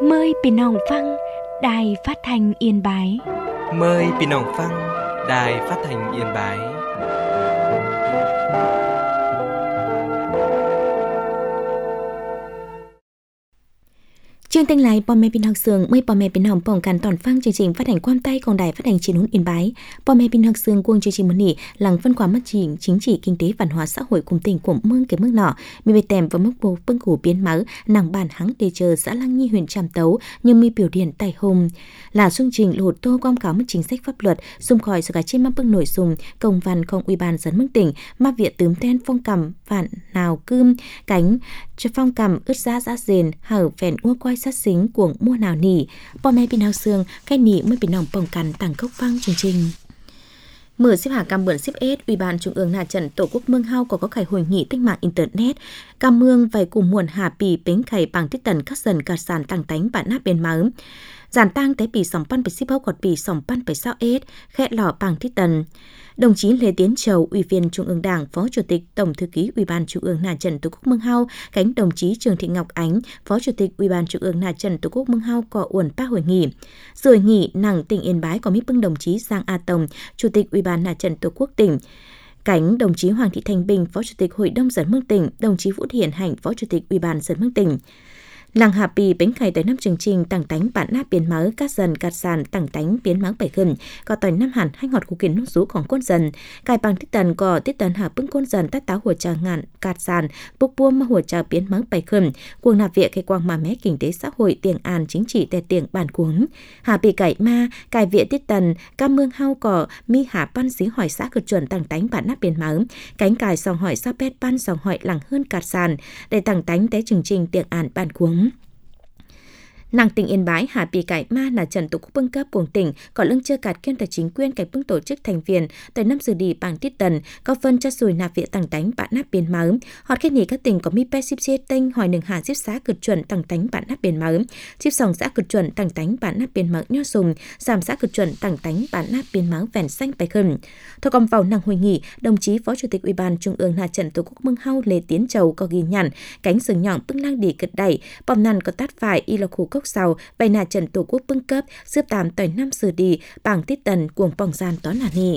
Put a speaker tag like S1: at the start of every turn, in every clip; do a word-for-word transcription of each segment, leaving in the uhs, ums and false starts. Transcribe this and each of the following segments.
S1: Mờiพี่น้องฟัง Đài Phát thanh Yên Bái.
S2: Mời พี่น้องฟัง Đài Phát thanh Yên Bái.
S3: Chương trình lại พ่อแม่พี่น้องเสืองเมื่อพ่อแม่พี่น้องป้องกันตอนฟังจริงๆphát hànhความใต้ของđài phát hành truyền hình Yên Bái. พ่อแม่พี่น้องเสืองcuồng chương trìnhมื้อนี้หลังphân khoa mắt trình chính trị kinh tế văn hóa xã hội cùng tỉnh của mương cái mức nọ mi bề tèm và mức bộ bưng củ biến máu nàng bản hắng đề chờ xã Lăng Nhi huyện Tràm Tấu nhưng mi biểu điện tại hùng là chương trình lột tô quảng cáo mức chính sách pháp luật xung khỏi sự cả trên map bưng nội dung công văn không ủy ban dân mức tỉnh ma viện tướm ten phong cầm vạn nào cơm cánh cho phong cầm ướt giá giá rền hở phèn ua quay sát xính cuồng mua nào nỉพ่อแม่พี่น้องเสืองcái nỉ mới bị nòngป้องกันtặng cốc vang chương trình mở xếp hạng cam bươn xếp S Ủy ban Trung ương Nà Trận Tổ quốc Mương Hao có có khải hội nghị tích mạng internet cam mương vài cùng muộn hà pì bính khải bằng tiết tần các dần cả sàn tăng tánh bạn nát bên máu giàn tăng té pì sòng pan phải xếp hậu quạt pì sòng pan phải sao S khẽ lọ bằng tiết tần. Đồng chí Lê Tiến Châu, Ủy viên Trung ương Đảng, Phó Chủ tịch Tổng thư ký Ủy ban Trung ương Nà Trận Tổ quốc Mương Hao, cánh đồng chí Trương Thị Ngọc Ánh, Phó Chủ tịch Ủy ban Trung ương Nà Trận Tổ quốc Mương Hao có uẩn pa hội nghị. Rồi nghị nàng tỉnh Yên Bái có mít bưng đồng chí Giang A Tông, Chủ tịch Ủy ban Nà Trận Tổ quốc tỉnh. Cánh đồng chí Hoàng Thị Thanh Bình, Phó Chủ tịch Hội đồng dân mương tỉnh, đồng chí Vũ Hiển Hạnh, Phó Chủ tịch Ủy ban dân mương tỉnh. Làng Hà Pì bánh khải tới năm chương trình tặng tánh bản nát biến máu các dần cát sàn tặng tánh biến máu bảy khẩn có tỏi năm hẳn hay ngọt của kiến nước rúของcôn dần cài bằng tiết tần có tiết tần hà bưng côn dần tát táoหัวtrà ngạn cát sàn bốc buông màหัวtrà biến máu bảy khẩn cuồng nạp viện cái quang mà mé kinh tế xã hội tiền an chính trị tè tiền bản cuống Hà Pì cải ma cài viện tiết tần cam mương hao cỏ mi hà pan xí hỏi xã cực chuẩn tặng tánh bản nát biến máu cánh cài sòng hỏi sa pet pan sòng hỏi lẳng hơn cát sàn để tặng tánh té chương trình tiền an bản cuống. Nàng tỉnh Yên Bái Hà Pì cải ma là Trận Tổ quốc bưng cấp cuồng tỉnh có lưng chơi cạt kiên tại chính quyền cái bưng tổ chức thành viên tại năm xử đi bằng tiết tần có phân cho sùi nạp viện tặng tánh bạn nát biến máu họ kết nghị các tỉnh có mi pe ship xe tinh hỏi nừng hà ship xã cực chuẩn tặng tánh bạn nát biến máu ship sòng xã cực chuẩn tặng tánh bạn nát biến máu nho sùng giảm xã cực chuẩn tặng tánh bạn nát biến máu vẻn xanh bài khẩn thôi còn vào nàng hội nghị đồng chí Phó Chủ tịch Ủy ban Trung ương Nà Trận Tổ quốc Mương Hao Lê Tiến Châu có ghi nhận cánh sừng nhọn bưng lang đi cật đẩy bom nằn có tát phải y là khu cốc sau bày Nà Trận Tổ quốc bưng cấp xếp tám tỏi năm xử đi bằng tiết tần cuồng bỏng gian tón là nì.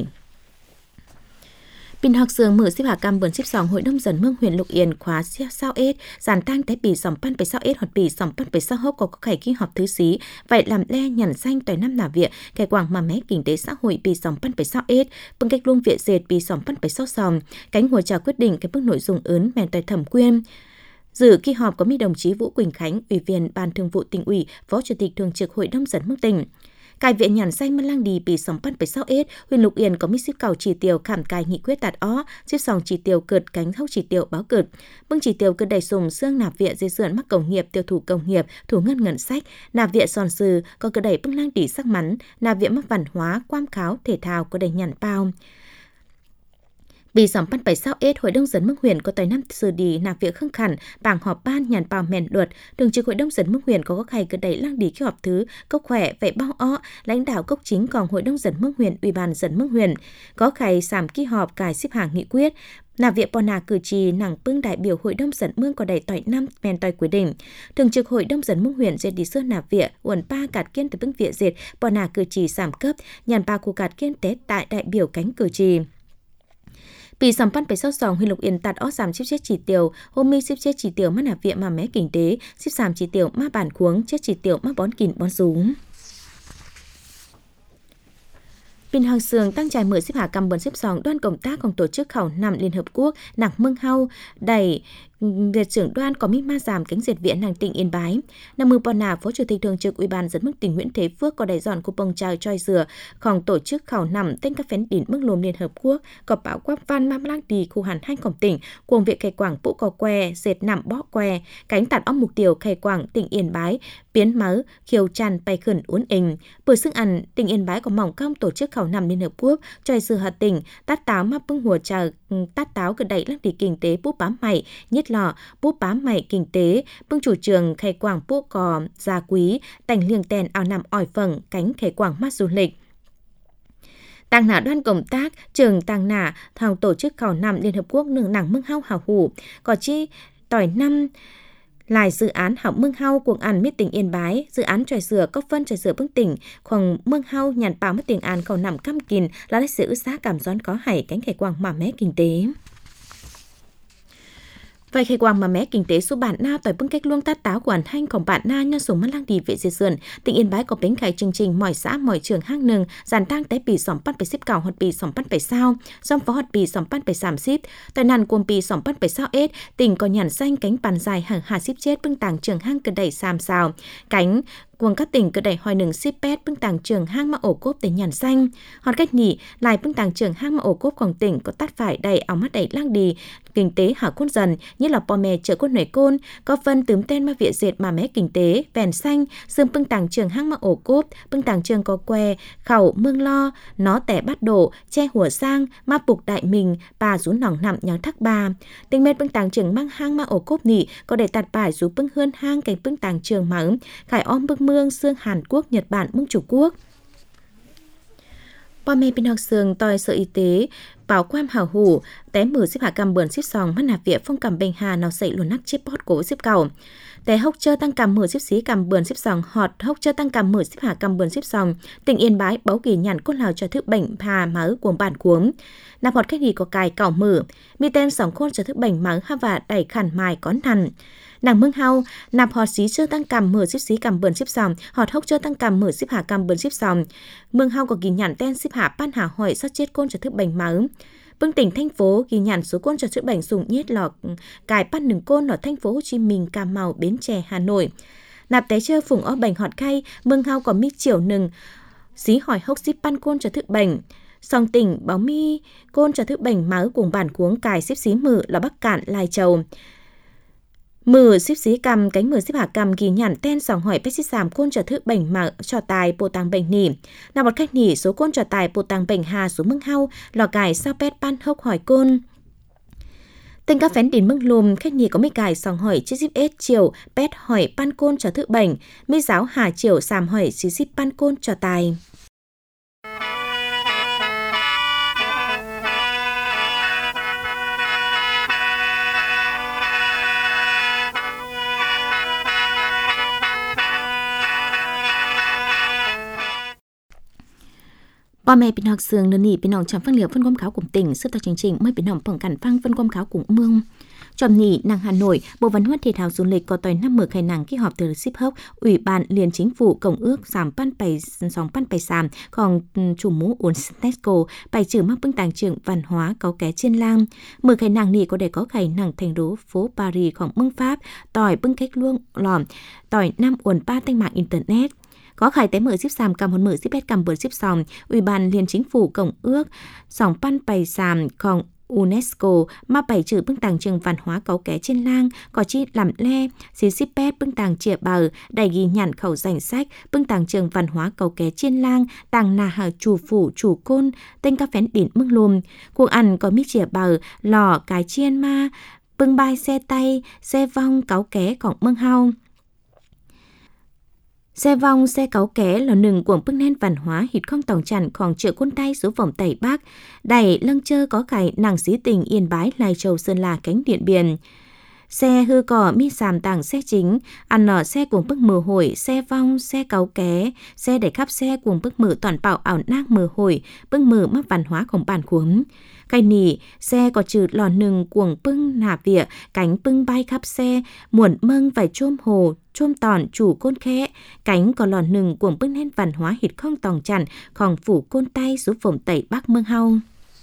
S3: Pin học sường mở xếp hạ cam bươn xếp sòng Hội đồng dân mương huyện Lục Yên khóa sao S giàn tăng té pì sòng pan phải sao S hoặc pì sòng pan phải sao hốc có khải kỳ họp thứ xí vậy làm le nhằn xanh tỏi năm nà viện cái quảng mà mé kinh tế xã hội pì sòng pan phải sao S bưng cách luôn viện dệt pì sòng pan phải sao sòng cánh hồ trà quyết định cái bước nội dung ớn mèn tỏi thẩm quyên. Dự kỳ họp có mi đồng chí Vũ Quỳnh Khánh, Ủy viên Ban Thường vụ Tỉnh ủy, Phó Chủ tịch Thường trực Hội đồng dân mương tỉnh. Cài viện nhàn xanh mân lang đi pì sòng pan phải sao S, huyện Lục Yên có mi xếp cầu chỉ tiêu khảm cài nghị quyết tạt ó, xếp sòng chỉ tiêu cợt cánh hốc chỉ tiêu báo cợt. Bưng chỉ tiêu cợt đầy sùng xương nạp viện dây dượn mắc công nghiệp tiêu thụ công nghiệp, thủ ngân ngân sách, nạp viện sòn sừ có cợt đầy bưng lang đi sắc mắn, nạp viện mắc văn hóa, quam kháo, thể thao có đầy nhàn bao. Bị sòng pan bảy sao S Hội đồng dân mương huyện có tới năm xử đi nạp việc khăng khẩn bảng họp ban nhàn bào mèn luật thường trực Hội đồng dân mương huyện có các hay cơ đẩy lang đi khi họp thứ cốc khỏe vậy bao o lãnh đạo cốc chính còn Hội đồng dân mương huyện Ủy ban dân mương huyện có khai sảm kỳ họp cài xếp hàng nghị quyết nạp viện pona cử tri nàng bưng đại biểu Hội đồng dân mương có đẩy tỏi năm men tỏi quyết định thường trực Hội đồng dân mương huyện dệt đi sơ nạp viện uẩn pa cạt kiên từ bưng viện dệt pona cử tri sảm cấp nhàn ba khu cạt kiên tế tại đại biểu cánh cử tri. Pì sòng pan phải sao sòng huyện Lục Yên tạt ó giảm xếp chết chỉ tiêu, hôm mi xếp chết chỉ tiêu mà nạp viện mà mé kinh tế, xếp giảm chỉ tiêu mà bản khuống chết chỉ tiêu mà bón kìn bón rúng. Pin hàng sường tăng trải mở xếp hạ cầm bẩn xếp sòng đoan công tácของtổ chức khảo nằm Liên Hợp Quốc nặng Mương Hao đẩy Liệt trưởng đoan có mi ma giảm cánh diệt viện nàng tỉnh Yên Bái. Năm mươi Pon Nà Phó Chủ tịch Thường trực Ủy ban dân mương tỉnh Nguyễn Thế Phước có đại dọn của bông trào choi dừaของtổ chức khảo nằm tên các phén đỉnh mức lồm Liên Hợp Quốc có báo quát văn mam lang đi khu hàn hai cổng tỉnh cuồng viện khai quảng phụ có que dệt nằm bó que cánh tạt óc mục tiêu khai quảng tỉnh Yên Bái biến máu khiêu tràn bay khẩn uốn ình bữa sức ăn tỉnh Yên Bái có mỏng công tổ chức khảo nằm Liên Hợp Quốc choi dừa hà tỉnh tát táo map bưng hùa trà tát táo cơ đẩy lang đi kinh tế búp bám mày nhất lò búp bám mày kinh tế bưng chủ trường khai quảng bố cò gia quý tành liêng tèn ao nằm ỏi phẳng cánh khai quảng mát du lịch Tàng nả đoan công tác trường tàng nả thằng tổ chức khảo nằm Liên Hợp Quốc nương nàng Mương Hao hào hủ có chi tỏi năm lại dự án hảo mương hau cuồng ăn mít tỉnh Yên Bái, dự án tròi sửa cốc phân tròi sửa bưng tỉnh khoảng mương hau nhàn bảo mất tiền an cầu nằm căm kìn là lịch sử xã cảm gión có hải cánh khải quang mà mé kinh tế. Vậy khai quang mà mé kinh tế số bản na tỏi bưng cách luông tát táo của ảnh hànhของbạn na nhân số mất lang đi vệ diệt sườn tỉnh Yên Bái có bến khai chương trình mọi xã mọi trường hang nừng giàn tang té pì sỏm bắt phải xếp cào hoạt pì sỏm bắt phải sao dòng phó hoạt pì sỏm bắt phải sảm xíp tại nàn cuồng pì sỏm bắt phải sao ết tỉnh có nhàn xanh cánh bàn dài hàng hà xíp chết bưng tàng trường hang cơ đẩy sàm xào cánh cuồng các tỉnh cơ đẩy hoài nừng xíp pét bưng tàng trường hang mà ổ cốp để nhàn xanh hoạt cách nhỉ lại bưng tàng trường hang mà ổ cốpของtỉnh có tát phải đầy áo mắt đầy lang đi kinh tế hảo cốt dần như là bò mè chợ cốt nổi côn có phân tướm tên mà viện diệt mà mé kinh tế vèn xanh xương bưng tàng trường hang mà ổ cốp bưng tàng trường có que khẩu mương lo nó tẻ bắt đổ che hùa sang ma bục đại mình bà rú nòng nằm nháo thắc bà tình mệt bưng tàng trường mang hang mà ổ cốp nỉ có để tạt bài rú bưng hơn hang cánh bưng tàng trường mắng khải om bưng mương xương Hàn Quốc Nhật Bản mương Trung Quốc. Bò mê pin học sương tòi sở y tế bảo quan hảo hủ té mử xếp hạ cầm bườn xếp sòng mắt nạp viện phong cầm bình hà nào dậy luôn nắp chip bót cố xếp cầu té hốc chơ tăng cầm mử xếp xí cầm bườn xếp sòng họt hốc chơ tăng cầm mử xếp hạ cầm bườn xếp sòng tỉnh Yên Bái báu kỳ nhàn cốt lào cho thức bệnh hà máu cuồng bản cuống nạp họt cách gì có cài cảo mử mi tên sòng khôn cho thức bệnh máu ha và đẩy khản mài có nằn nàng mương hau nạp họt xí chơ tăng cầm mử xếp xí cầm bườn xếp sòng họt hốc chơ tăng cầm mử xếp hạ cầm bườn xếp sòng mương hau có ghi nhàn tên xếp hạ pan hà hỏi sót chết côn cho thức bệnh máu. Bưng tỉnh thành phố ghi nhận số côn cho chữa bệnh dùng nhiết lọ cài bắt nừng côn ở thành phố Hồ Chí Minh, Cà Mau, Bến Tre, Hà Nội. Nạp té chơ phùng ó bệnh họt khay, mương hao có mi chiều nừng, xí hỏi hốc xíp pan côn cho thức bệnh. Song tỉnh báo mi côn cho thức bệnh máu cùng bản cuống cài xíp xí mử là Bắc Cạn, Lai Châu. Mử xíp xí cầm cánh mử xíp hạ cầm ghi nhận tên sòng hỏi pet xíp sàm côn cho thức bệnh mà cho tài bộ tàng bệnh nỉ. Là một cách nỉ số côn cho tài bộ tàng bệnh hà số mương hau lò cài sao pet pan hốc hỏi côn. Tên các phén đỉnh mương lùm khách nhì có mấy cài sòng hỏi chiếc xíp ết chiều pet hỏi pan côn cho thức bệnh. Mấy giáo hà chiều sàm hỏi xí xíp pan côn cho tài. Bò mẹ bình học sương nửa nỉ bình nòng chấm phân liệu phân quam kháo cùng tỉnh sắp tới chương trình mới bình nòng bằng cản phăng phân quam kháo cùng mương chom nỉ nàng Hà Nội Bộ Văn hóa Thể thao Du lịch có tòi năm mở khai nàng ký họp từ ship hốc ủy ban liên chính phủ cộng ước giảm pan bày sòng pan bày sàm còn chủ mũ UNESCO bày trừ mắc bưng tàng trường văn hóa có ké trên lang mở khai nàng nỉ có để có khai nàng thành phố phố Parisของmương Pháp tỏi bưng cách luông lòm tỏi năm uẩn ba tên mạng internet có khải tế mở xíp sàm cầm hồn mở xíp bét cầm bờ xíp sòng ủy ban liên chính phủ cộng ước sòng pan bày sàm còn UNESCO mà bày trừ bưng tàng trường văn hóa cấu ké trên lang có chi làm le xí xíp bét bưng tàng chìa bờ đầy ghi nhận khẩu danh sách bưng tàng trường văn hóa cấu ké trên lang tàng nà hờ chủ phủ chủ côn tên các phén đỉnh mương lùm cuộc ăn có mít chìa bờ lò cái chiên ma bưng bay xe tay xe vong cấu kéของmương hau. Xe vong, xe cáu ké là nừng của bức nén văn hóa hít không tổng chặnของchợ quân tay số vòng Tây Bắc, đẩy lâng chơ có cải nàng xí tình Yên Bái, Lai Châu, Sơn La, cánh Điện Biên. Xe hư cỏ mi sàm tàng xe chính, ăn nở xe cuồng bức mờ hồi, xe vong, xe cáu ké, xe đẩy khắp xe cuồng bức mờ toàn bảo ảo nác mờ hồi, bức mờ mắc văn hóaของbản khuống. Cái nỉ, xe có trừ lò nừng cuồng bưng nà vịa, cánh bưng bay khắp xe, muộn mâng vài chôm hồ, chôm tòn chủ côn khẽ, cánh có lò nừng cuồng bưng nét văn hóa hít không tòng chặn, khòng phủ côn tay số phổng Tây Bắc mương hau.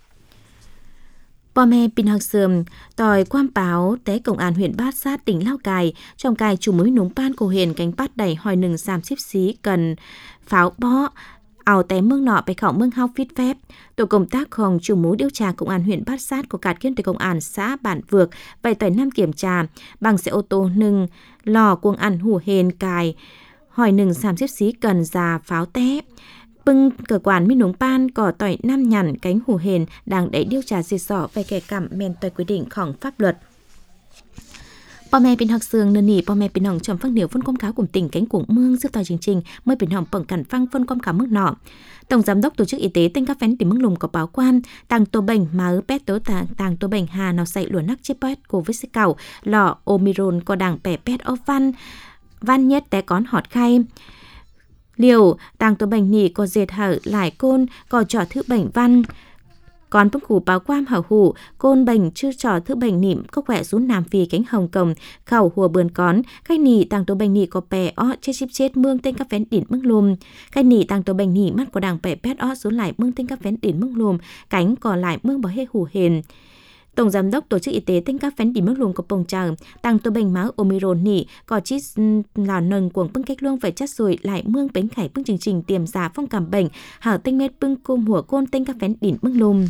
S3: Bò mẹ pin học sườm, tòi quam báo té công an huyện Bát Sát tỉnh Lào Cai, trong cài chủ mới núng pan cổ hiền cánh bắt đẩy hỏi nừng xàm xíp xí cần pháo bó, ảo té mương nọไปkhảo mương hau phít phép. Tổ công tácของchủ mũ điều tra công an huyện Bát Sát có cạt kiên tới công an xã Bản Vược bày tỏi năm kiểm tra bằng xe ô tô nừng lò cuồng ăn hủ hền cài hỏi nừng xàm xíp xí cần già pháo té. Bưng cơ quan mi núng pan có tỏi năm nhằn cánh hủ hền đang để điều tra diệt sọ về kẻ cảm men tỏi quy địnhของpháp luật. พ่อแม่เป็นหักเสืองเนินหนีพ่อแม่เป็นน้องชมฟังเหนียวฝนความขาวกลุ่มติ่งcánh của mương giúp tao chương trình mớiเป็นน้องป้องกันฟังฝนความขาวmức nọ. Tổng giám đốc tổ chức y tế tỉnh Cà Phén tỉnh Mương Lùm có báo quan tàng tổ bệnh mà ở pet tố tàng tàng tổ bệnh hà nó dậy luồn nắc chế pet covid xích cầu lọ Omicron có đảng bẻ pet ở văn văn nhất té cón họt khay liều tàng tổ bệnh nỉ có dệt hở lại côn có trò thứ bệnh văn còn bức hủ báo quam hảo hủ côn bệnh chưa trò thứ bệnh nỉm có khỏe xuống Nam Phi cánh Hồng Cồng khẩu hùa bườn cón cái nỉ tàng tổ bệnh nỉ có bè ó chết chip chết mương tên Cà Phén đỉnh Mương Lùm cái nỉ tàng tổ bệnh nỉ mắt của đảng bè pet ó xuống lại mương tên Cà Phén đỉnh Mương Lùm cánh còn lại mương bỏ hê hủ hền. Tổng giám đốc tổ chức y tế tỉnh Cà Phén đỉnh Mương Lùm có bồng chờ tăng tổ bệnh máu Omicron nỉ có chít là nâng cuồng bưng cách luông phải chất rồi lại mương bánh khải bưng chương trình tiềm giả phong cảm bệnh hảo tinh mét bưng cung hùa côn tên Cà Phén đỉnh Mương Lùm.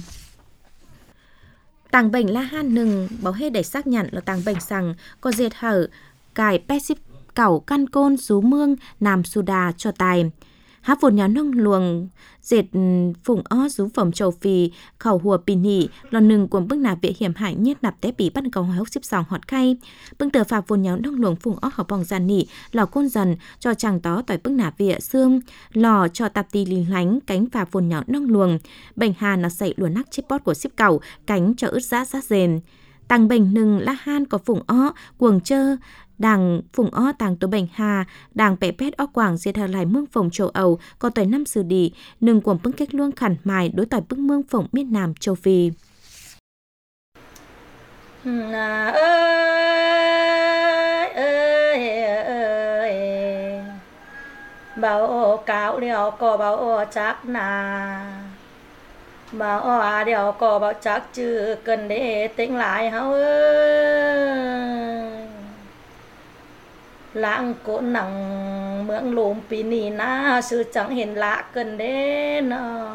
S3: Tàng bệnh La Han nừng báo hết để xác nhận là tàng bệnh rằng có dệt hở cài pet xích cẩu căn côn sú mương Nam Suda cho tài. Há vốn nhóm nông luồng dệt phùng ó rú phẩm châu Phi khẩu hùa pì nỉ là nừng của bức nạp vệ hiểm hại nhất nạp té bì bắt cầu hốc xếp sòng họt khay bưng tờ phạt vốn nhóm nông luồng phùng ó học bòng giàn nỉ lò côn dần cho chàng tó tỏi bức nạp vệ xương lò cho tạp tì linh lánh cánh phạt vốn nhóm nông luồng bệnh hà nó dậy luồn nắc chip pot của xếp cầu cánh cho ướt rát rát rền tăng bệnh nừng La Han có phùng ó cuồng chơ đảng phùng ó tàng tổ bệnh hà đảng bẻ pet ó quảng diệt hờ lại mương phồng châu Âu có tỏi năm xử đi nừng quẩm bưng cách luông khẩn mài đối tỏi bưng mương phồng miền Nam châu Phi.
S4: À, ơi, ơi, ơi. Bảo cáo điều có bảo chắc nà bảo à điều có bảo chắc chứ cần để tính lại hao ơi lãng cố nặng mượn lùm pì nì na sư chẳng hiện lạ cần đến nó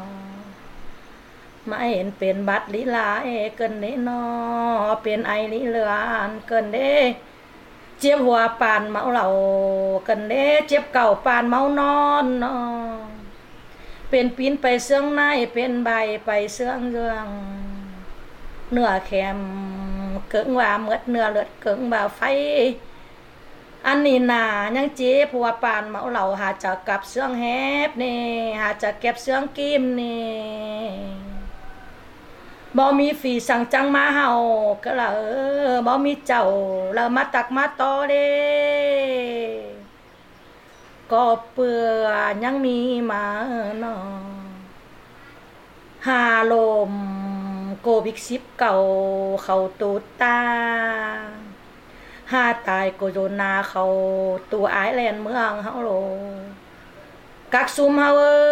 S4: mà hiệnเป็นบัตรlý lại cần đến nó เป็น ai lý lừa cần đến chiếp hoa bàn máu lầu cần đến chiếp cầu bàn máu non nó เป็น ปีนไปเสื่องในเป็นใบไปเสื่องเรื่องเนื้อแข็มเกิงว่าเมื่อเนื้อเลือดเกิงบ่าไฟอันนี้น่ะยังเจ็บหัวปานเมาเหล่าหาจะกับเสื่องแฮบนี่หาจะเก็บเสื่องกิมนี่บ่มีฝีสั่งจังมาเฮาก็ละเออบ่มีเจ้าแล้วมาตักมาต่อเด้ก็เปื่อยังมีมาเนาะหาลมโควิดสิบเก้าเข้าตูดตาหาตายโคโรนาเข้าตัวไอแลนด์เมืองเฮาโลกักซุมเฮาเอ้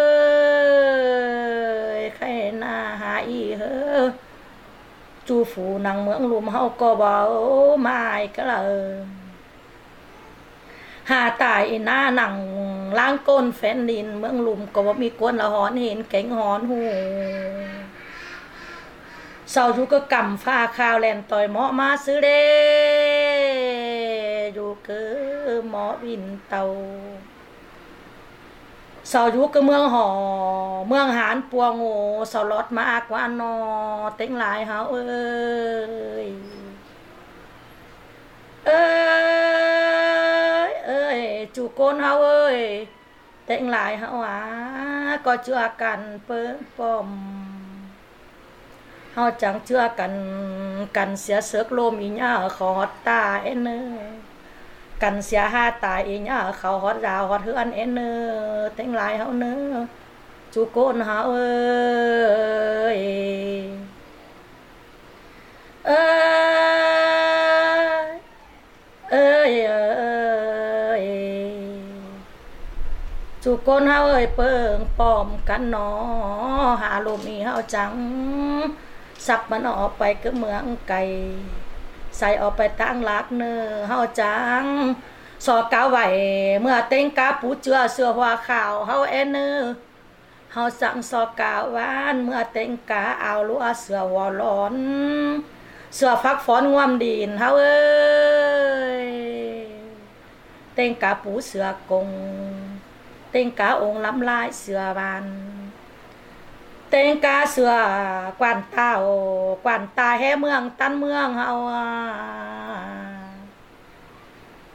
S4: ยใครน่าหาอีเฮ้อจูฝูนางเมืองลุมเฮาก็บ่หมายก็ละหาตายหน้าหนังล้างก้นแฟนดินเมืองลุมก็บ่มีกวนละหอนเห็นแก่งหอนหูเศร้าอยู่ก็กำฟ้าข้าวแลนต่อยหมอมาซื้อเด้อยู่คือหมอวินเตาเศร้าอยู่ก็เมืองหอเมืองหานปัวโง่เศร้ารถมากว่านอเต็งหลายเฮาเอ้ยเอ้ยเอ้ยจูโกนเฮาเอ้ยเต็งหลายเฮาอ่ะก็เชื่อกันเปิ้งป้อมเฮาจังเชื่อกันกันเสียเสือกลมอีหญ้าขอฮอดตาเอ็นเนอกันเสียหาตายอีหญ้าเขาฮอดดาวฮอดเฮือนเอ็นเนอเต็งหลายเฮาเนอจูโกนเฮาเอ้ยเอ้ยเอ้ยเอ้ยจูโกนเฮาเอ้ยเปิ้งป้อมกันหนอหาลมอีเฮาจังสับมันออกไปก็เมืองไก่ใส่ออกไปตั้งลักเนอเฮาจังสอกาไว้เมื่อเต็งกาปูเจือเสือหัวขาวเฮาเอ็นเนอเฮาสั่งสอกาวานเมื่อเต็งกาเอาลัวเสือหัวร้อนเสือพักฝนง่วมดินเฮาเอ้ยเต็งกาปูเสือกงเต็งกาองค์ล้ำลายเสือบานเต็งกาเสือกวนเต้ากวนตาแห่เมืองตันเมืองเฮา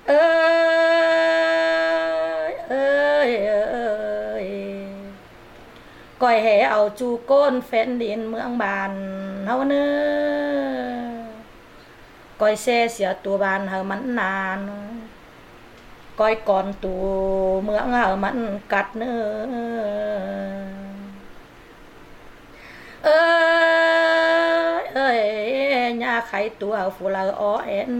S4: ơi ơi ơi coi hè ao chu côn phen điện mương bàn hao nữa coi xe xỉa tù bàn hở mắn nàn coi con tù mương hở mắn cắt nữa ơi ơi nhà khai tù hở phụ là ó én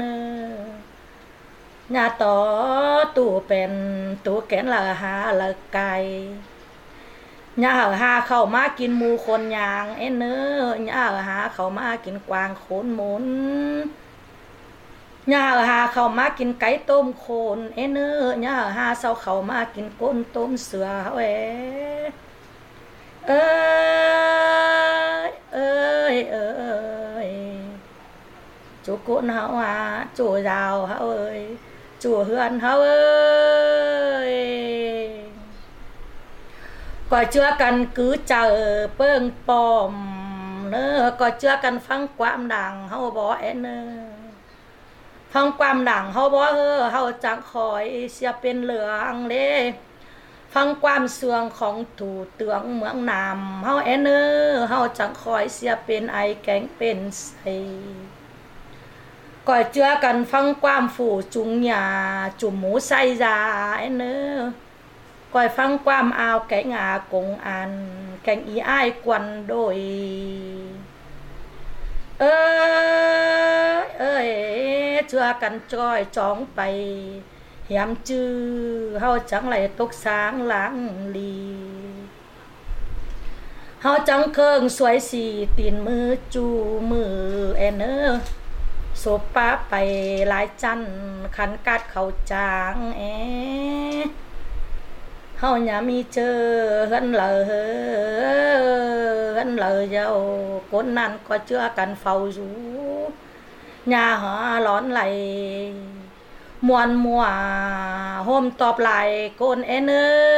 S4: nhà tó tù bèn tù kén là hà là cài nhà hở hà khẩu má kín mù khôn nhàng én nữa nhà hở hà khẩu má kín quàng khốn mốn nhà hở hà khẩu má kín cái tôm khôn én nữa nhà hở hà sau khẩu má kín côn tôm sữa ơi ơi ơi ơi chú côn hao à chú rào hao ơi chú hươn hao ơi có chưa cần cứ chờ bưng bòm nữa có chưa cần phăng quam đằng hao bó én nữa phăng quam đằng hao bó hơ hao chẳng khỏi xe bên lường đê phăng quam xươngของthủ tướngเมืองนามเฮาแอนเนอร์เฮาจังคอยเสียเป็นไอแกงเป็นใส่ก่อยเจือกันฟังความฝูจุงหญ้าจุ่มหมูใส่ยาแอนเนอร์ก่อยฟังความอาวแกงอากงอันแกงอีอ้ายกวนโดยเอ้ยเอ้ยเจือกันจ้อยจ้องไปhiểm chư hao chẳng lại tốc sáng lãng lì hao chẳng khương xoay xì tiền mưa chu mưa en ơ số pa bay lái chăn khăn cát khẩu tráng é hao nhà mi chơ hân lờ hân lờ giàu côn nan có chưa cần phao rú nhà họ lón lại muôn mùa hôm tọp lại con én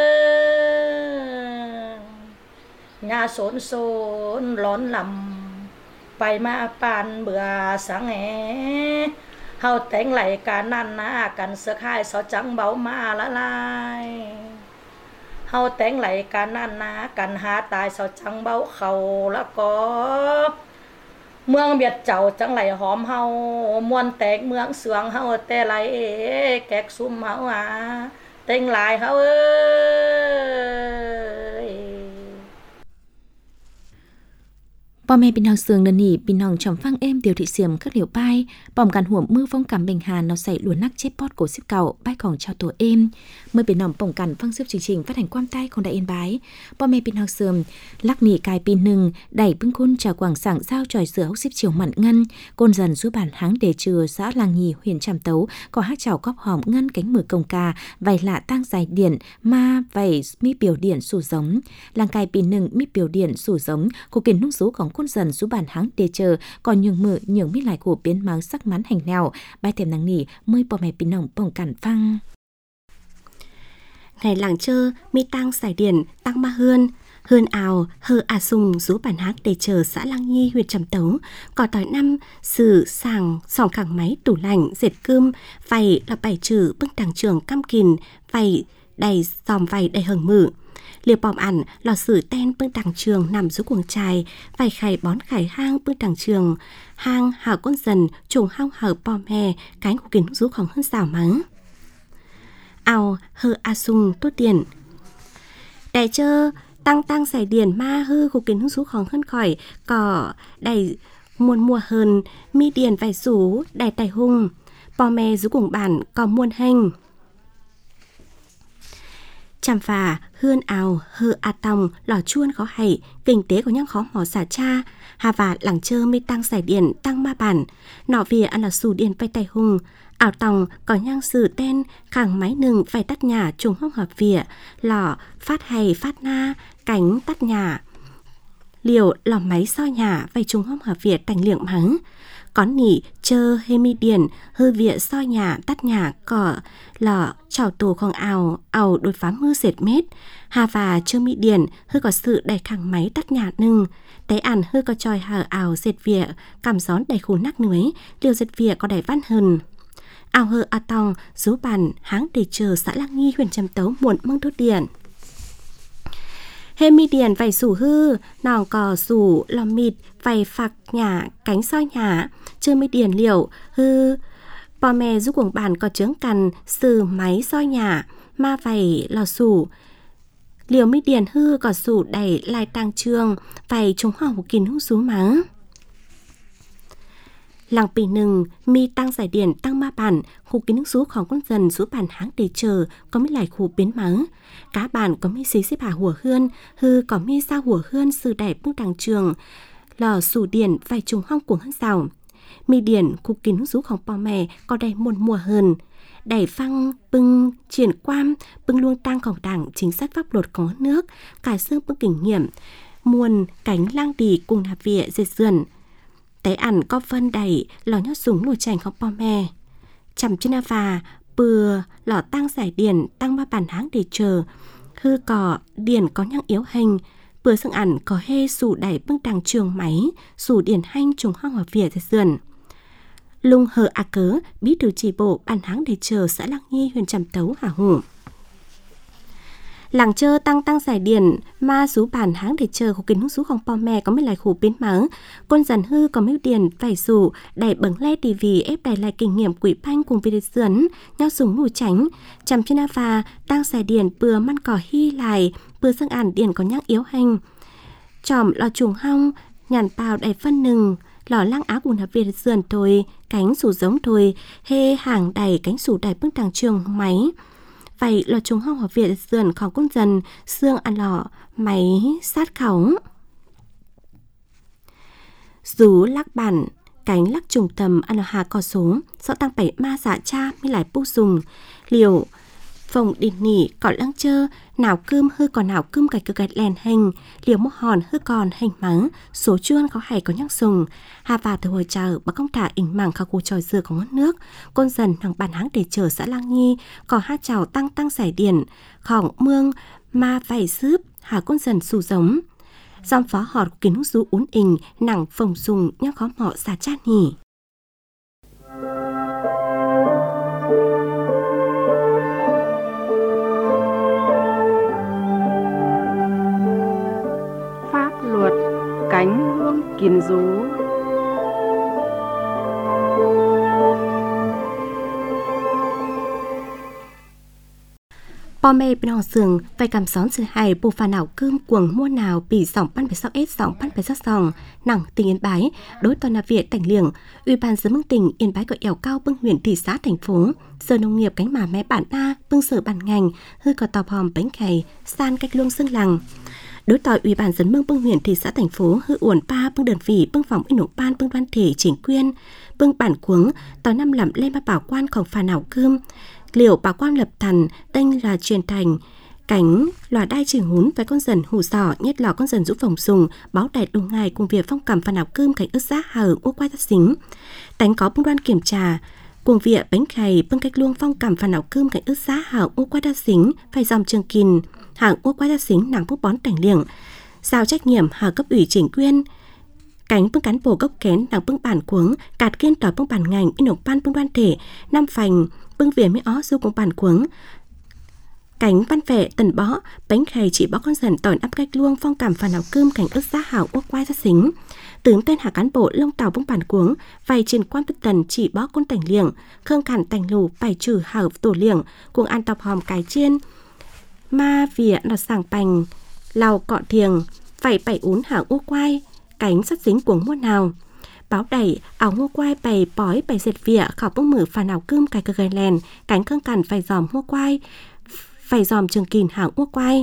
S4: nhà sốn sốn lón lầm bay ma pan bữa sáng é hao tén lại cả nan na cần sực hai sáu trắng báo ma lá lai hao tén lại cả nan na cần há tài sáu trắng báo khẩu lá cóเมืองเบียดเจ้าจังไหลหอมเฮามวนแตกเมืองเสืองเฮาแต่ไหลแกกซุ่มเฮาอ่ะเต็งหลายเฮาเอ้ย
S3: พ่อแม่พี่น้องเสืองเดินหนีพี่น้องจอมฟังเอ็มเดียวที่เสียมcác liều bay ป้อมกันหัวมือฟ้องกำเบงหานเราใส่ล้วนนักเช็ดปอดโกสิบเก่าใบของชาวตัวเอ็มเมื่อพี่น้องป้องกันฟังซึบจริงๆphát hànhความใต้ของได้เอ็นไบพ่อแม่พี่น้องเสือมลักหนีกายปีหนึ่งได้พึ่งคุณจากกวางสั่งเศร้าจอยเสือหกสิบเฉียวหมันเงินกนdần giúp bản háng để chừa xã làng nhì huyện tràm tấu có hát chào cóp hòm ngân cánh mửa cồng cà vảy lạ tang dài điện ma vảy mi biểu điện sủ giống làng càiปีหนึ่งmi biểu điện sủ giống của kiến nung sốของ kôn dần giúp bản háng để chờ còn nhường mửa nhường mi lại của biến máng sắc mắn hành nào bài thèm nắng nỉ mới bỏ mẹ pin nòng bỏng cản phăng
S5: ngày làng chơ mi tang giải điển tăng ma hươn hươn ào hơ à sùng giúp bản háng để chờ xã Lăng Nhi huyện Tràm Tấu có tỏi năm sử sàng sòng khẳng máy tủ lạnh dệt cơm vầy là bảy trừ bưng đằng trường cam kìn vầy đầy dòm vầy đầy hừng mử liệp bòm ẩn lò sử ten bưng đằng trường nằm dưới cuồng trài vài khải bón khải hang bưng đằng trường hang hào con dần trùng hao hở bòm hè cánh của kính rúของhơn xào mắng ào hơ a sung tốt tiền đại chơ tăng tăng giải điển ma hư của kính rúของhơn khỏi cỏ đầy muôn mùa hơn mi điển vài rú đầy tài hung bò mè rú cùng bản có muôn hành chằm phà hươn ào hơ a tòng lò chuôn khó hay kinh tế của những khó mỏ xả cha hà và làng chơ mi tăng giải điển tăng ma bản nọ vỉa ăn là xù điển vay tay hung ảo tòng có nhang sử tên khẳng máy nừng phải tắt nhà trùng hông hợp vỉa lò phát hay phát na cánh tắt nhà liều lò máy so nhà vay trùng hông hợp vỉa tành liệng mắng có nỉ chơ hay mi điển hư vỉa so nhà tắt nhà cỏ lò chảo tùของảo ảo đôi phá mưa dệt mết hà và chơ mi điển hư có sự đầy khẳng máy tắt nhà nừng té ản hư có tròi hở ảo dệt vỉa cảm gión đầy khủ nắc núi liều dệt vỉa có đầy văn hần ảo hơ a tòng số bản háng để chờ xã Lăng Nghi huyện Trầm Tấu muộn mong đốt điện. Hê mi điền vầy sủ hư, nòng cò sủ lò mịt vầy phạc nhả cánh soi nhả, chưa mi điền liệu hư. Bò mè giúp quảng bản có chướng cằn sử máy soi nhả, ma vầy lò sủ. Liều mi điền hư có sủ đẩy lại tăng trường, vầy chúng hỏng một kín hút xuống mắng. Làng Pì Nừng, mi tăng giải điển tăng ma bản, khu kín nước sốของcon dần số bản háng để chờ, có mấy lại khu biến mắng. Cá bản có mấy xí xếp hạ hùa hươn, hư có mấy sao hùa hươn sư đẩy bước đằng trường, lò sủ điển vài trùng hong cuồng hân rào. Mi điển, khu kín nước sốของbò mè có đầy muôn mùa hơn. Đẩy phăng, bưng, triển quan, bưng luôn tăngของđảng chính sách pháp luật có nước, cả xương bưng kinh nghiệm, muôn cánh lang đi cùng nạp vịa dệt dườn. Té ẩn có phân đẩy lò nhót súng nổi chành không bò mè. Chầm chân à và bừa lò tăng giải điển tăng ba bản háng để chờ. Hư cỏ điển có nhăng yếu hình. Bừa sưng ẩn có hê sủ đẩy bưng đằng trường máy. Sủ điển hanh trùng hoang hòa vỉa dệt dườn. Lung hờ à cớ bí thư chỉ bộ bản háng để chờ xã Lăng Nghi huyện Trầm Tấu hả hủ. Làng chơ tăng tăng giải điển ma số bản háng để chờ của kính hút sốของbò mè có mấy lại khủ biến mắng. Con dần hư có mấy điển phải rủ đẩy bấng le tì vì ép đẩy lại kinh nghiệm quỷ phanh cùng vì sườn nhau súng nụ tránh. Chầm trên và tăng giải điển bừa măn cỏ hy lại bừa sang ản điển có nhắc yếu hành. Chòm lò trùng hong nhàn bào đẩy phân nừng lò lăng áo cùng hạp việt sườn thôi cánh sủ giống thôi hê hàng đẩy cánh sủ đẩy bước đằng trường máy. Vậy lò trùng hong học viện dườnของcon dần xương ăn lọ máy sát khẩu. Rú lắc bản cánh lắc trùng tầm ăn lọ hà cò số sợ tăng bảy ma dạ cha mới lại pu dùng liều phòng đỉnh nỉ cỏ lăng chơ nào cơm hư còn nào cơm cạch cực gạch lèn hình liều mốc hòn hư còn hình mắng số chuôn có hay có nhắc sùng hà và từ hồi chờ bà công thả ỉnh mảng khao khu tròi dừa có ngót nước con dần thằng bản háng để chờ xã Lăng Nghi có hát chào tăng tăng giải điển khỏng mương ma vảy xướp hà con dần xù giống dòng phó họt kiến hút rú uốn ình nặng phồng sùng nhắc khó mọ xà chát nhỉ.
S6: Luật cánh hương kiến rú.
S5: Bò mê bên họ sườn phải cầm xón sự hài bộ phà nào cơm cuồng mua nào bị sòng pan phải sáu s sòng pan phải sáu sòng nặng tỉnh Yên Bái đối toàn là viện tỉnh liềng ủy ban dân mương tỉnh Yên Bái có ẻo cao bưng huyện thị xã thành phố sở nông nghiệp cánh mà mé bản a bưng sở bản ngành hư có tàu hòm bánh khày san cách luông xương lằng. Đối tỏi ủy ban dân mương bưng huyện thị xã thành phố hư uẩn pa bưng đơn vị bưng phòng in nộp ban bưng đoan thể chính quyền bưng bản cuống tỏi năm lẩm lên ba bảo quanของphà nào cơm liệu bảo quan lập thần tên là truyền thành cánh lòa đai trừ hún với con dần hủ sỏ nhất lò con dần rũ phòng sùng báo đại đồng ngày cùng việc phong cầm phà nào cơm cánh ớt giá hở ô quay tác xính đánh có bưng đoan kiểm tra cùng việc bánh khày bưng cách luông phong cầm phà nào cơm cánh ớt giá hở ô quay tác xính phải dòng trường kìn hàng ô quay tác xính nàng bút bón cảnh liệng giao trách nhiệm hà cấp ủy chính quyền cánh bưng cán bộ gốc kén nàng bưng bản cuống cạt kiên tỏi bưng bản ngành in nộp ban bưng đoan thể năm phành bưng về mới ó du cùng bản cuống cánh văn vệ tần bó bánh khày chỉ bó con dần tỏi áp cách luông phong cảm phà nào cơm cảnh ớt giá hảo ô quay ra xính tướng tên hạ cán bộ lông tàu bưng bản cuống vài trên quan bất tần chỉ bó con tành liệng khương khản tành lù bài trừ hảo tổ liệng cùng ăn tọc hòm cái chiên ma vỉa lọt sàng bành lào cọ thiềng vảy bảy ún hảo ô quay cánh sắt dính cuống mua nào báo đẩy áo ngô quai bày bói bày dệt vỉa khảo bông mở phà nào cơm cài cờ gầy lèn cánh khương cằn phải dòm ngô quai phải dòm trường kìn hảo ngô quai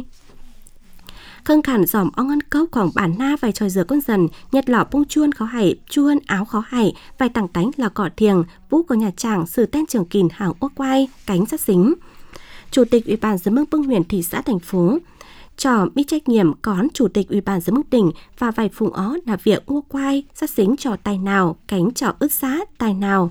S5: khương cằn dòm ong ăn cốcของbản na vài tròi dừa con dần nhật lọ bông chuôn khó hảy chuôn áo khó hảy vài tàng tánh là cọ thiềng vũ của nhà tràng sử tên trường kìn hảo ngô quai cánh sắt dính. Chủ tịch ủy ban dân mương bưng huyện thị xã thành phố trò biết trách nhiệm cón chủ tịch ủy ban dân mương tỉnh và vài phùng ó là việc ngô quai sát xính trò tài nào cánh trò ướt xá tài nào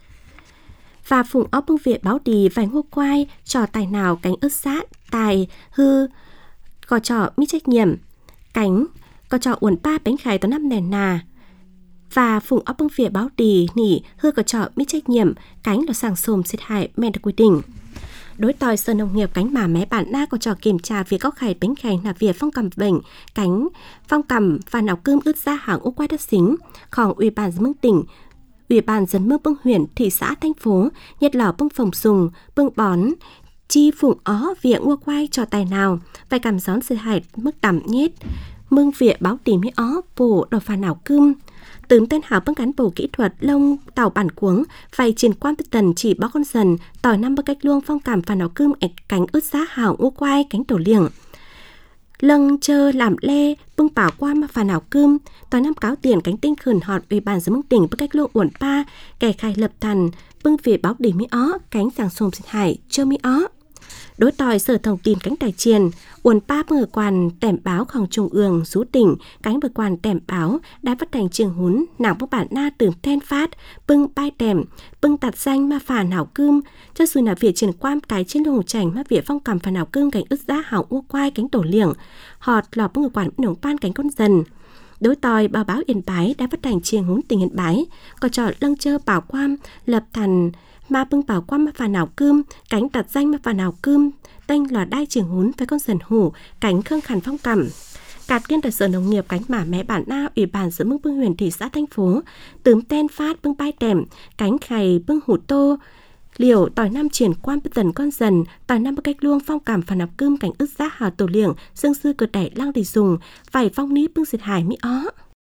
S5: và phùng ó bưng viện báo đi vài ngô quai trò tài nào cánh ướt xá tài hư có trò biết trách nhiệm cánh có trò uẩn ba bánh khải tao năm nền nà và phùng ấp bưng phía báo đi nỉ hư có trọ biết trách nhiệm cánh là sàng xồm xịt hại men được quy định. Đối tòi Sở Nông nghiệp cánh bà mé bản na có trò kiểm tra việc góc khải bánh khánh là việc phong cầm bệnh cánh phong cầm và nào cơm ướt ra hàng ô quay đất xínhของủy ban dân mương tỉnh ủy ban dân mương bưng huyện thị xã thành phố nhiệt lò bưng phòng sùng bưng bón chi phụng ó việc mua quay cho tài nào phải cảm gión sự hại mức tầm nhét mương việc báo tìm với ó bổ đòi phà nào cơm tướng tên hào bưng cán bộ kỹ thuật lông tàu bản cuống phải triển quan tư tần chỉ báo con dần tỏi năm bậc cách luông phong cảm phà nào cơm cánh ướt giá hào mua quay cánh tổ liềng lâng chơ làm lê bưng bảo quan mà phà nào cơm tỏi năm cáo tiền cánh tinh khẩn họt ủy ban dân mương tỉnh bưng cách luông uẩn pa kẻ khai lập thần bưng về báo đỉ mỹ ó cánh sàng xồm xịt hải chơ mỹ ó đối tòi Sở Thông tin cánh tài triền uẩn pa bưng ở quan tẻm báoของtrung ương rú tỉnh cánh bờ quan tẻm báo đã phát thành trường hún nàng bốc bản na tưởng then phát bưng bai tẻm bưng tạt danh ma phà nào cơm cho dù là việc triển quan cái trên hồ chảnh ma việc phong cầm phà nào cơm cánh ướt giá hảo u quai cánh tổ liềng họt lò bưng ở quan nồng pan cánh con dần đối tòi báo báo Yên Bái đã phát thành trường hún tỉnh Yên Bái có trò lâng chơ bảo quan lập thành ma bưng bảo quan ma phà nào cơm cánh tạt danh ma phà nào cơm tanh là đai trường hún với con dần hủ cánh khương khẩn phong cẩm cạt kiên tại Sở Nông nghiệp cánh mả mé bản na ủy ban giữa mương bưng huyện thị xã thành phố tướm ten phát bưng bai tẻm cánh khày bưng hủ tô liều tỏi năm triển quan bất tần con dần tỏi năm cách luông phong cảm phà nạp cơm cánh ướt giá hào tổ liềng dương sư cờ đẩy lang để dùng phải phong ní bưng diệt hải mỹ ó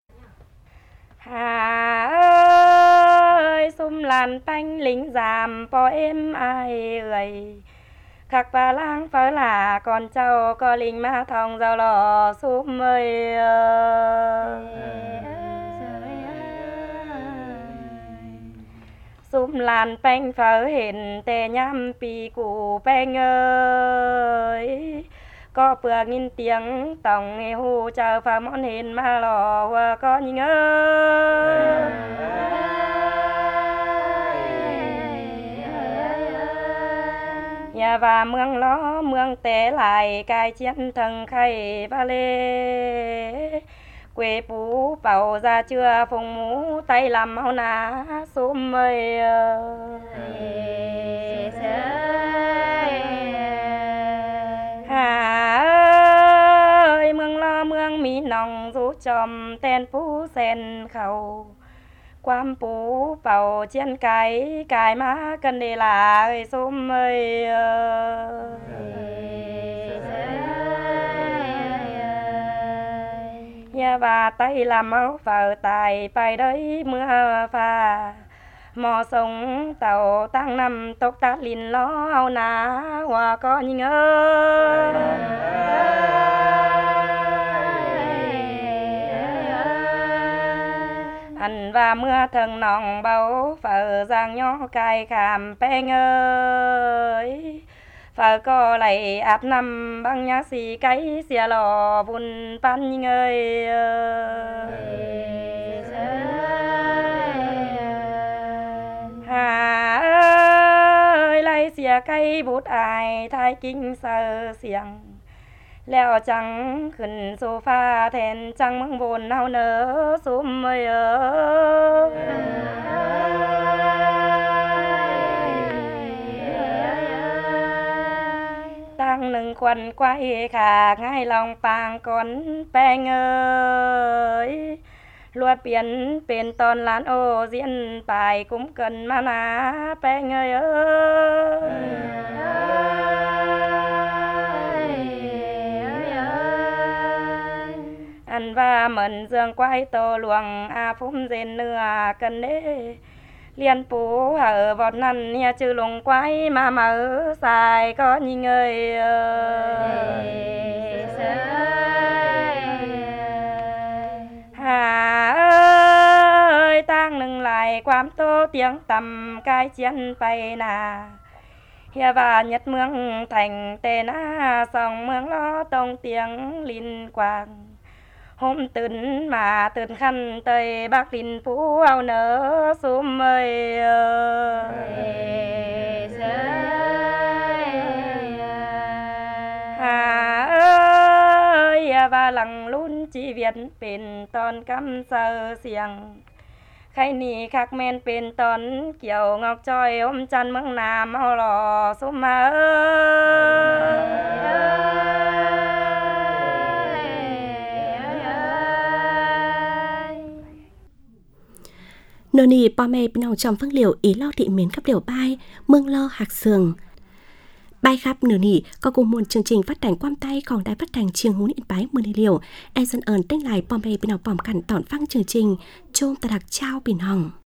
S4: Hà ơi xung làn tanh lính giảm po em ai ơi khắc và lang phở là con cháu có lính ma thòng giàu lò xúm ơi xúm làn bánh phở hình tê nhắm pì cụ bánh ơi có bữa nghìn tiếng tổng nghe hù chờ phá món hình mà lò có nhìn ơi nhà và mương ló mương té lại cai chiến thần khay ba lê quê phú bảo ra chưa phùng mũ tay làm máu ná xúm ơi hà ơi mương lo mương mỹ nòng rú chòm ten phú sen khẩu quan phú bảo chiến cái cái má cần để là ơi xúm ơi nhà và tay làm máu phở tài phải đấy mưa pha mò sông tàu tăng năm tốc tát lìn ló ao ná hòa có nhìn ơi ăn và mưa thần nòng bao phở giang nhỏ cài khảm beng ơi phở có lại áp năm băng nhá xì cái xìa lò vun pan nhìn ơi hà ơi lấy xìa cây bút ai thái kinh sờ xiềng leo trắng khẩn sofa thèn trăng măng bồn nào nở xúm ơi ơi tăng nâng quần quay khả ngay lòng pàng con beng ơi luật biến bên toàn lán ô diễn bài cũng cần mà ná beng ơi ơi ăn và mần dương quay tô luồng a phum dền nửa cần đế liên phú ở vọt năn nhà chữ lùng quay mà mở xài có nhìn ơi hà ơi tăng nâng lại quám tô tiếng tầm cái chiến bay nà Hia và nhất mương thành tê na song mương lo tông tiếng linh quang hômตื่นmàตื่นkhăn tây bác linh phú ao nở xúm ơi hà ơi và lằng luôn chỉ việt bên toàn cắm sờ xiềng
S7: ใครนี่คักแม่นเป็นตอนเกี่ยวงอกจอยอมจันเมืองนามเฮาหล่อสุมาเอ้ย
S5: Nô nì bò mẹ bên ông trong phương liệu ý lo thị miến khắp liều bay, mương lo hạc sườn. Bài khắp nửa nỉ có cùng một chương trình phát hành quam tay còn đài phát hành chiêng hún yên bái mưa đi liều. Em dân ơn tên lại bò mẹ bên ông bòm cẩn tỏn phăng chương trình, chôm ta đặc trao bình hồng.